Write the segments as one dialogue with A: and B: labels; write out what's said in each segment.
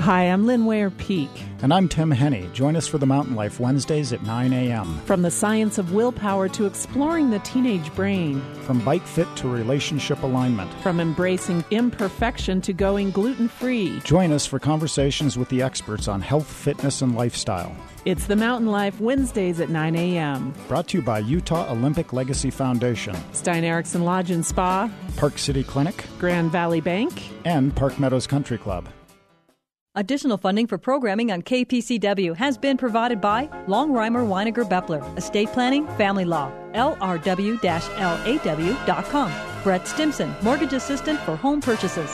A: Hi, I'm Lynn Ware-Peak.
B: And I'm Tim Henney. Join us for the Mountain Life Wednesdays at 9 a.m.
A: From the science of willpower to exploring the teenage brain.
B: From bike fit to relationship alignment.
A: From embracing imperfection to going gluten-free.
B: Join us for conversations with the experts on health, fitness, and lifestyle.
A: It's the Mountain Life Wednesdays at 9 a.m.
B: Brought to you by Utah Olympic Legacy Foundation,
A: Stein Eriksen Lodge and Spa,
B: Park City Clinic,
A: Grand Valley Bank,
B: and Park Meadows Country Club.
C: Additional funding for programming on KPCW has been provided by Longreimer Weiniger Beppler, Estate Planning, Family Law, LRW-LAW.com. Brett Stimson, Mortgage Assistant for Home Purchases,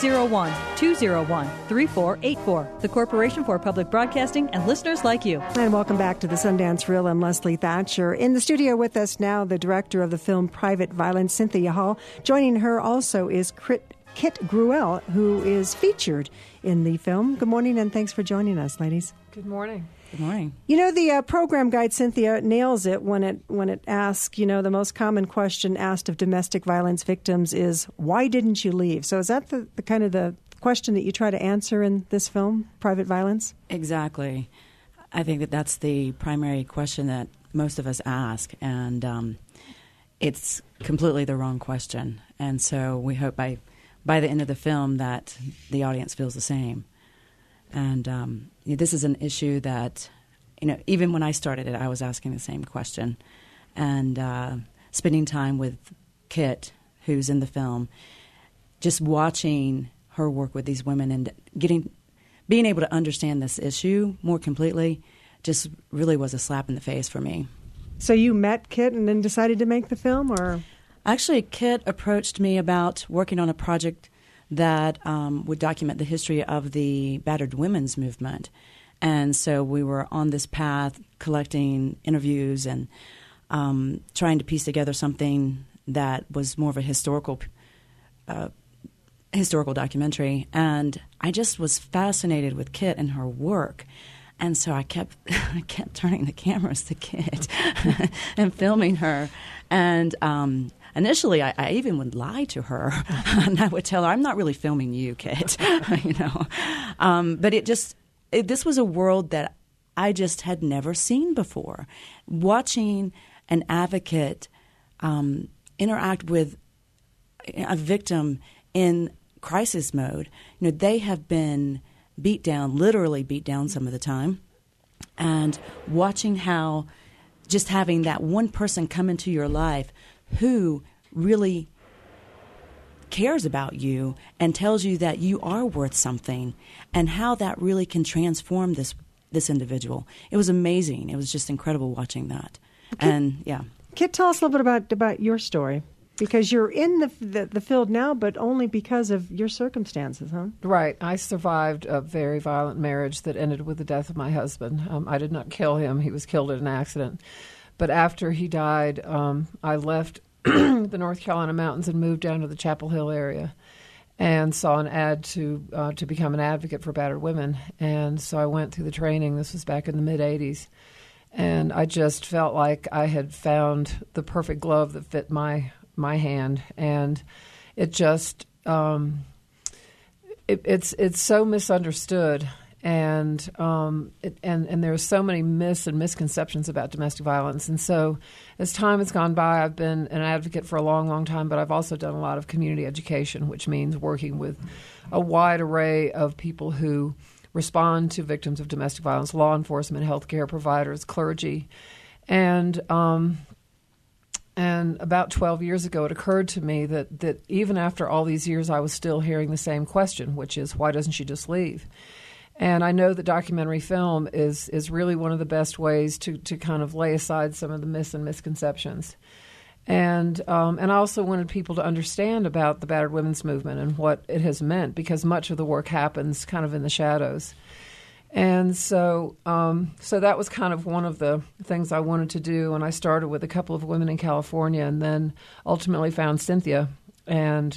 C: 801-201-3484. The Corporation for Public Broadcasting and listeners like you.
D: And welcome back to the Sundance Reel. I'm Leslie Thatcher. In the studio with us now, the director of the film Private Violence, Cynthia Hall. Joining her also is Kit Gruelle, who is featured in the film. Good morning, and thanks for joining us, ladies.
E: Good morning.
C: Good morning.
D: You know, the program guide, Cynthia, nails it when it asks, the most common question asked of domestic violence victims is, why didn't you leave? So is that the kind of the question that you try to answer in this film, Private Violence?
F: Exactly. I think that's the primary question that most of us ask, and it's completely the wrong question. And so we hope by the end of the film that the audience feels the same. And this is an issue that, even when I started it, I was asking the same question. And spending time with Kit, who's in the film, just watching her work with these women and being able to understand this issue more completely just really was a slap in the face for me.
D: So you met Kit and then decided to make the film, or?
F: Actually, Kit approached me about working on a project that would document the history of the battered women's movement. And so we were on this path collecting interviews and trying to piece together something that was more of a historical documentary. And I just was fascinated with Kit and her work. And so I kept turning the cameras to Kit and filming her. And initially, I even would lie to her, and I would tell her, "I'm not really filming you, Kit," But this was a world that I just had never seen before. Watching an advocate interact with a victim in crisis mode, they have been beat down, literally beat down some of the time, and watching how just having that one person come into your life who really cares about you and tells you that you are worth something, and how that really can transform this individual. It was amazing. It was just incredible watching that.
D: Kit, tell us a little bit about your story, because you're in the field now, but only because of your circumstances, huh?
E: Right. I survived a very violent marriage that ended with the death of my husband. I did not kill him. He was killed in an accident. But after he died, I left the North Carolina mountains and moved down to the Chapel Hill area, and saw an ad to become an advocate for battered women. And so I went through the training. This was back in the mid-'80s. And I just felt like I had found the perfect glove that fit my hand. And it just it's so misunderstood. And there are so many myths and misconceptions about domestic violence. And so as time has gone by, I've been an advocate for a long, long time, but I've also done a lot of community education, which means working with a wide array of people who respond to victims of domestic violence: law enforcement, healthcare providers, clergy. And about 12 years ago, it occurred to me that even after all these years, I was still hearing the same question, which is, why doesn't she just leave? And I know that documentary film is really one of the best ways to kind of lay aside some of the myths and misconceptions. And I also wanted people to understand about the battered women's movement and what it has meant, because much of the work happens kind of in the shadows. And so that was kind of one of the things I wanted to do. And I started with a couple of women in California, and then ultimately found Cynthia. And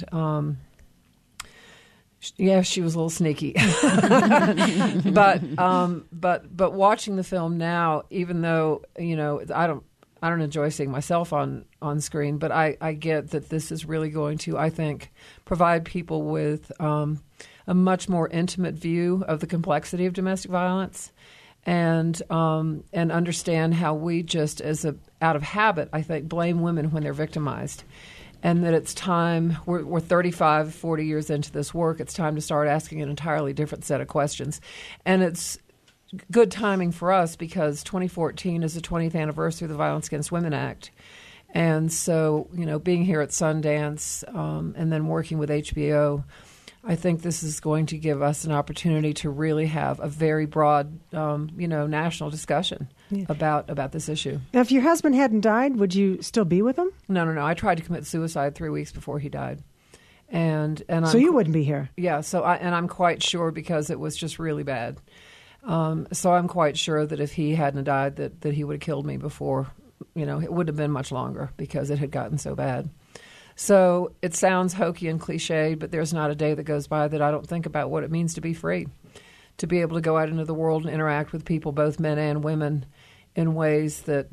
E: yeah, she was a little sneaky. but watching the film now, even though I don't enjoy seeing myself on screen, but I get that this is really going to, I think, provide people with a much more intimate view of the complexity of domestic violence, and understand how we just, out of habit, I think, blame women when they're victimized. And that it's time, we're 35, 40 years into this work, it's time to start asking an entirely different set of questions. And it's good timing for us because 2014 is the 20th anniversary of the Violence Against Women Act. And so, being here at Sundance and then working with HBO, I think this is going to give us an opportunity to really have a very broad, national discussion about this issue.
D: Now, if your husband hadn't died, would you still be with him?
E: No. I tried to commit suicide 3 weeks before he died, and
D: so you wouldn't be here.
E: Yeah. So I'm quite sure because it was just really bad. So I'm quite sure that if he hadn't died, that he would have killed me before. It would have been much longer because it had gotten so bad. So it sounds hokey and cliched, but there's not a day that goes by that I don't think about what it means to be free, to be able to go out into the world and interact with people, both men and women, in ways that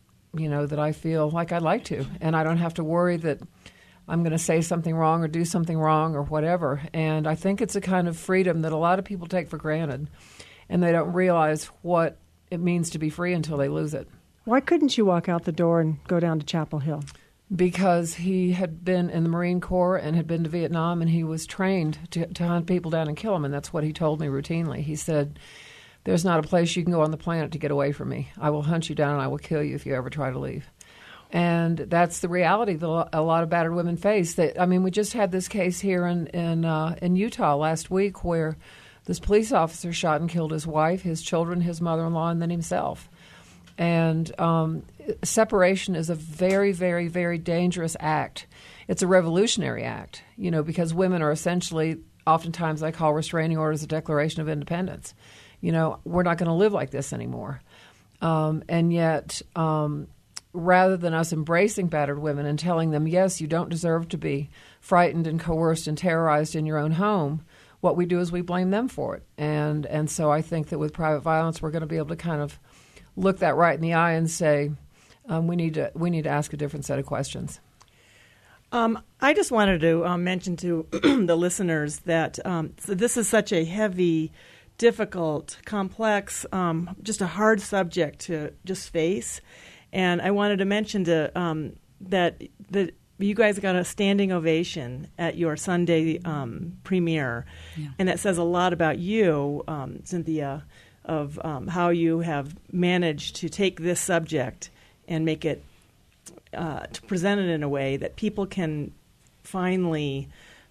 E: I feel like I'd like to. And I don't have to worry that I'm going to say something wrong or do something wrong or whatever. And I think it's a kind of freedom that a lot of people take for granted, and they don't realize what it means to be free until they lose it.
D: Why couldn't you walk out the door and go down to Chapel Hill?
E: Because he had been in the Marine Corps and had been to Vietnam, and he was trained to hunt people down and kill them, and that's what he told me routinely. He said, there's not a place you can go on the planet to get away from me. I will hunt you down and I will kill you if you ever try to leave. And that's the reality that a lot of battered women face. We just had this case here in Utah last week where this police officer shot and killed his wife, his children, his mother-in-law, and then himself. And separation is a very, very, very dangerous act. It's a revolutionary act, because women are essentially, oftentimes I call restraining orders a declaration of independence. We're not going to live like this anymore. And yet, rather than us embracing battered women and telling them, yes, you don't deserve to be frightened and coerced and terrorized in your own home, what we do is we blame them for it. And so I think that with private violence, we're going to be able to kind of look that right in the eye and say, we need to ask a different set of questions.
G: I just wanted to mention to the listeners that so this is such a heavy, difficult, complex, just a hard subject to just face. And I wanted to mention that you guys got a standing ovation at your Sunday premiere, and that says a lot about you, Cynthia, of how you have managed to take this subject and make it, to present it in a way that people can finally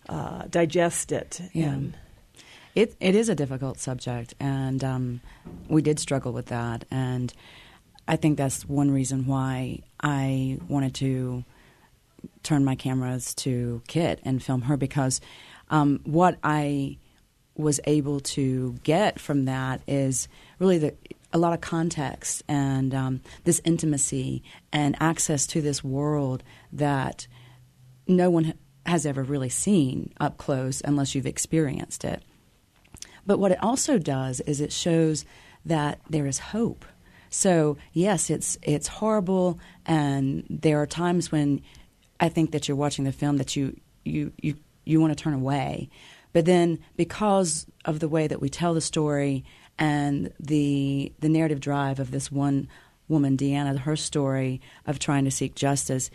G: digest it.
F: Yeah. It is a difficult subject, and we did struggle with that. And I think that's one reason why I wanted to turn my cameras to Kit and film her, because what I was able to get from that is really a lot of context and this intimacy and access to this world that no one has ever really seen up close unless you've experienced it. But what it also does is it shows that there is hope. So yes, it's horrible, and there are times when I think that you're watching the film that you want to turn away. But then because of the way that we tell the story and the narrative drive of this one woman, Deanna, her story of trying to seek justice,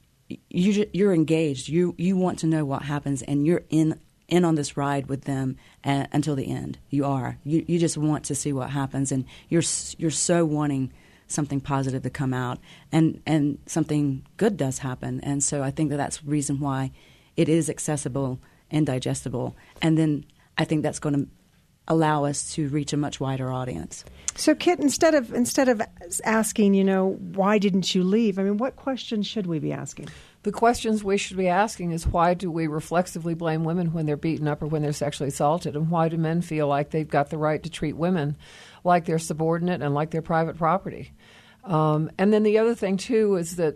F: you're engaged. You want to know what happens, and you're in on this ride with them until the end. You are. You just want to see what happens, and you're so wanting something positive to come out, and something good does happen. And so I think that's the reason why it is accessible and digestible. And then I think that's going to allow us to reach a much wider audience.
D: So, Kit, instead of asking, why didn't you leave? What questions should we be asking?
E: The questions we should be asking is, why do we reflexively blame women when they're beaten up or when they're sexually assaulted? And why do men feel like they've got the right to treat women like they're subordinate and like they're private property? And then the other thing, too, is that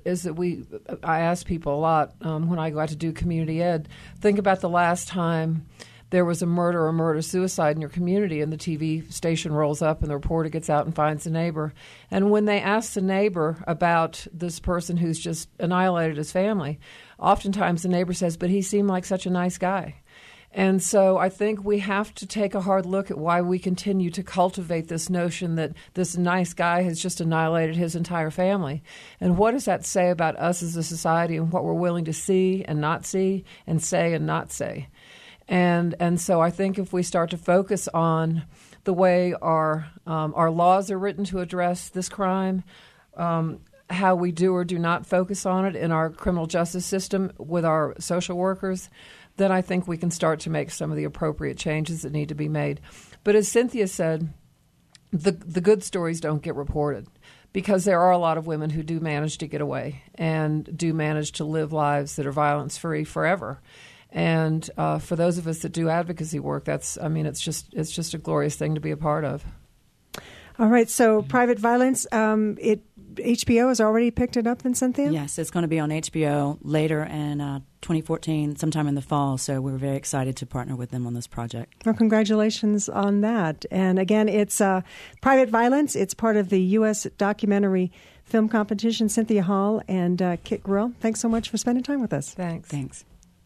E: I ask people a lot when I go out to do community ed, think about the last time there was a murder or murder-suicide in your community, and the TV station rolls up and the reporter gets out and finds the neighbor. And when they ask the neighbor about this person who's just annihilated his family, oftentimes the neighbor says, but he seemed like such a nice guy. And so I think we have to take a hard look at why we continue to cultivate this notion that this nice guy has just annihilated his entire family. And what does that say about us as a society and what we're willing to see and not see and say and not say? And so I think if we start to focus on the way our laws are written to address this crime, how we do or do not focus on it in our criminal justice system with our social workers, then I think we can start to make some of the appropriate changes that need to be made. But as Cynthia said, the good stories don't get reported because there are a lot of women who do manage to get away and do manage to live lives that are violence-free forever. And for those of us that do advocacy work, it's just a glorious thing to be a part of.
D: All right, so Private Violence, HBO has already picked it up then, Cynthia?
F: Yes, it's going to be on HBO later in 2014, sometime in the fall, so we're very excited to partner with them on this project.
D: Well, congratulations on that. And again, it's Private Violence. It's part of the U.S. Documentary Film Competition. Cynthia Hall and Kit Gruelle, thanks so much for spending time with us.
E: Thanks.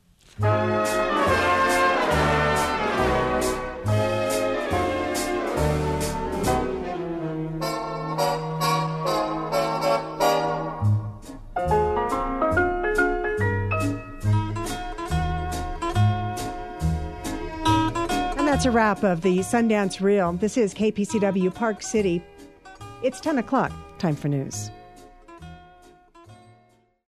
D: That's a wrap of the Sundance Reel. This is KPCW Park City. It's 10 o'clock. Time for news.